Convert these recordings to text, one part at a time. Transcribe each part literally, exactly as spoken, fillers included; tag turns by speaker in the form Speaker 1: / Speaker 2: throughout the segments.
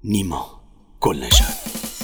Speaker 1: نیما گلنژاد.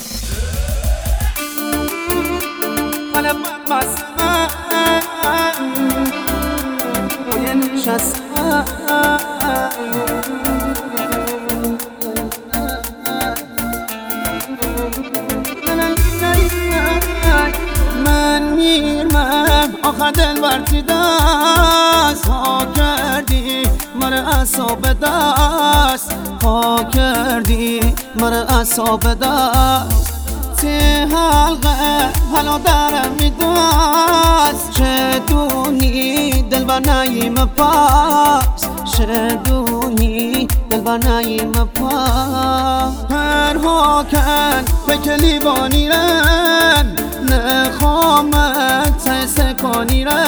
Speaker 2: من میرم آخه دل برتی دست ها کردی مرا اعصاب دست ها کردی مرا اعصاب دست تی حلقه حالا درم میدست شدونی دل بر نیم پاس شدونی دل بر نیم پاس هر ها کن بکلی بانیرن نخوامت تیسه کنی را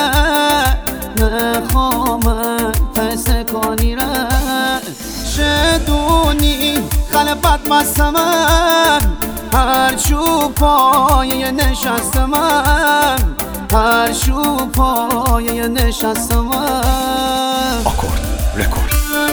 Speaker 2: نخوامت تیسه کنی را شدونی خلبت مستمم هر شو پایه نشستمم هر شو پایه نشستمم.
Speaker 1: آکورد رکورد.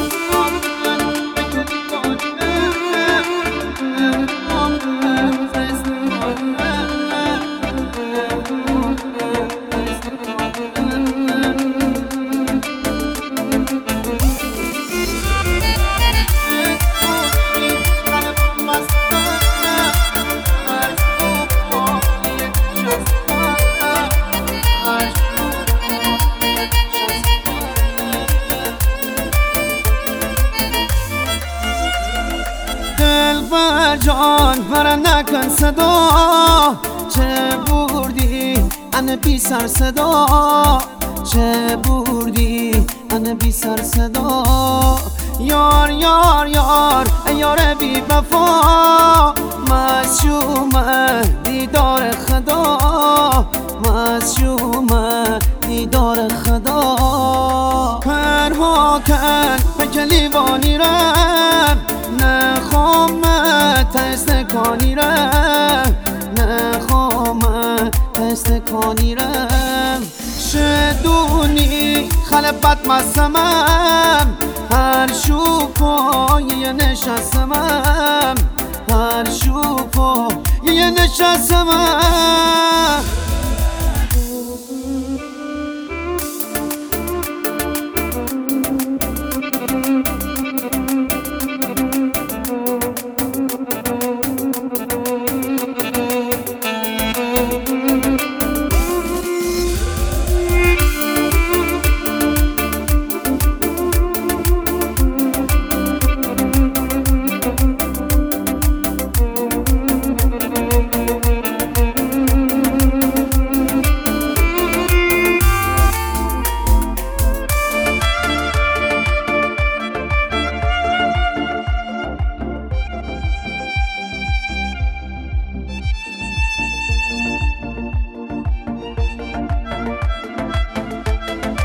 Speaker 2: جان مرا نکن صدا چه بردی ان بی سر صدا چه بردی ان بی سر صدا یار یار یار یار بی وفا مشوم دیدار خدا مشوم دیدار خدا پرها کن بکلی بانی رم نخوام تسته کنی رم نخوام تسته کنی رم شدونی خلبت مستمم هر شو پایه نشستمم هر شو پایه نشستمم.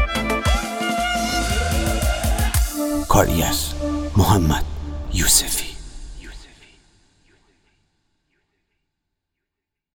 Speaker 1: کاری از محمد یوسفی.